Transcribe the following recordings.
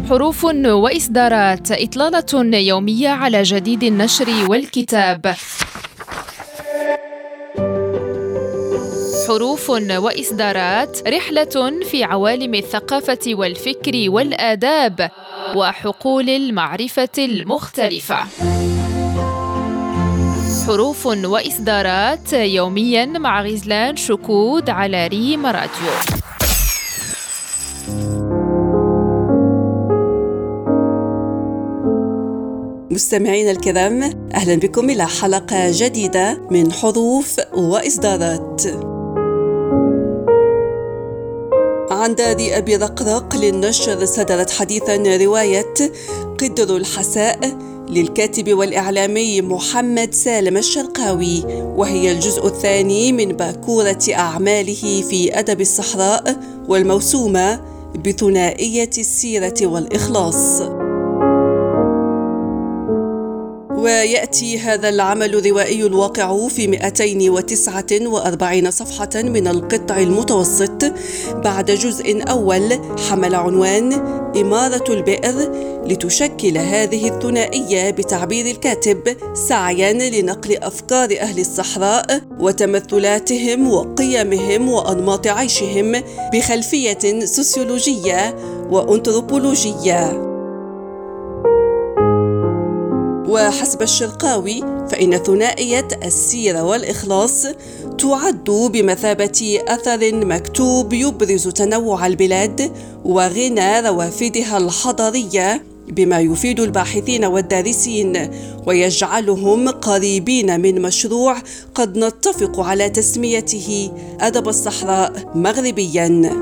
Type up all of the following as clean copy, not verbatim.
حروف وإصدارات، إطلالة يومية على جديد النشر والكتاب. حروف وإصدارات، رحلة في عوالم الثقافة والفكر والآداب وحقول المعرفة المختلفة. حروف وإصدارات يومياً مع غزلان شكود على ريم راديو. مستمعينا الكرام، أهلا بكم إلى حلقة جديدة من حروف وإصدارات. عن دار أبي رقرق للنشر صدرت حديثاً رواية قدر الحساء للكاتب والإعلامي محمد سالم الشرقاوي، وهي الجزء الثاني من باكورة أعماله في أدب الصحراء، والموسومة بثنائية السيرة والإخلاص. ويأتي هذا العمل الروائي الواقع في 249 صفحة من القطع المتوسط بعد جزء أول حمل عنوان إمارة البئر، لتشكل هذه الثنائية بتعبير الكاتب سعياً لنقل أفكار أهل الصحراء وتمثلاتهم وقيمهم وأنماط عيشهم بخلفية سوسيولوجية وأنثروبولوجية. وحسب الشرقاوي فإن ثنائية السيرة والإخلاص تعد بمثابة أثر مكتوب يبرز تنوع البلاد وغنى روافدها الحضارية، بما يفيد الباحثين والدارسين ويجعلهم قريبين من مشروع قد نتفق على تسميته أدب الصحراء مغربياً.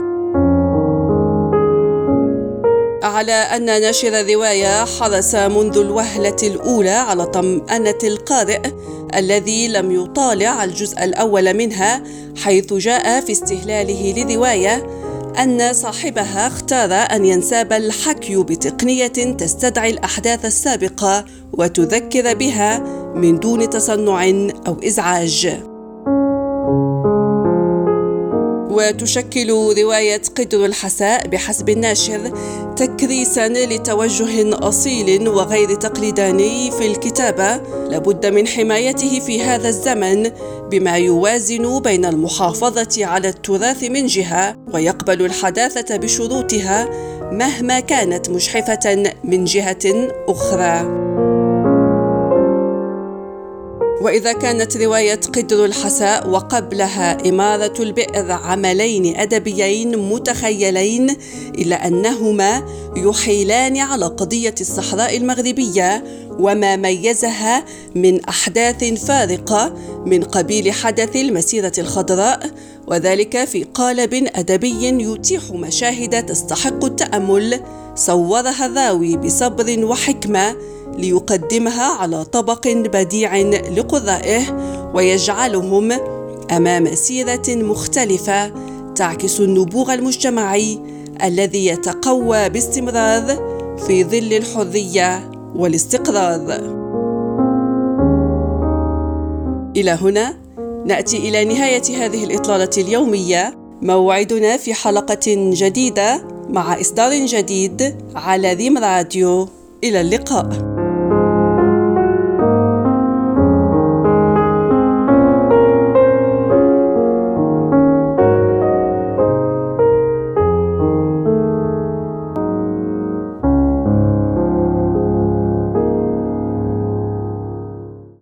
على أن ناشر الرواية حرص منذ الوهلة الأولى على طمأنة القارئ الذي لم يطالع الجزء الأول منها، حيث جاء في استهلاله للرواية أن صاحبها اختار أن ينساب الحكي بتقنية تستدعي الأحداث السابقة وتذكر بها من دون تصنع أو إزعاج. وتشكل رواية قدر الحساء بحسب الناشر تكريساً لتوجه أصيل وغير تقليداني في الكتابة لابد من حمايته في هذا الزمن، بما يوازن بين المحافظة على التراث من جهة ويقبل الحداثة بشروطها مهما كانت مجحفة من جهة أخرى. وإذا كانت رواية قدر الحساء وقبلها إمارة البئر عملين أدبيين متخيلين، إلا أنهما يحيلان على قضية الصحراء المغربية وما ميزها من أحداث فارقة من قبيل حدث المسيرة الخضراء، وذلك في قالب أدبي يتيح مشاهد تستحق التأمل، صورها الراوي بصبر وحكمة ليقدمها على طبق بديع لقرائه ويجعلهم أمام سيرة مختلفة تعكس النبوغ المجتمعي الذي يتقوى باستمرار في ظل الحرية والاستقرار. إلى هنا نأتي إلى نهاية هذه الإطلالة اليومية. موعدنا في حلقة جديدة مع إصدار جديد على ريم راديو. إلى اللقاء.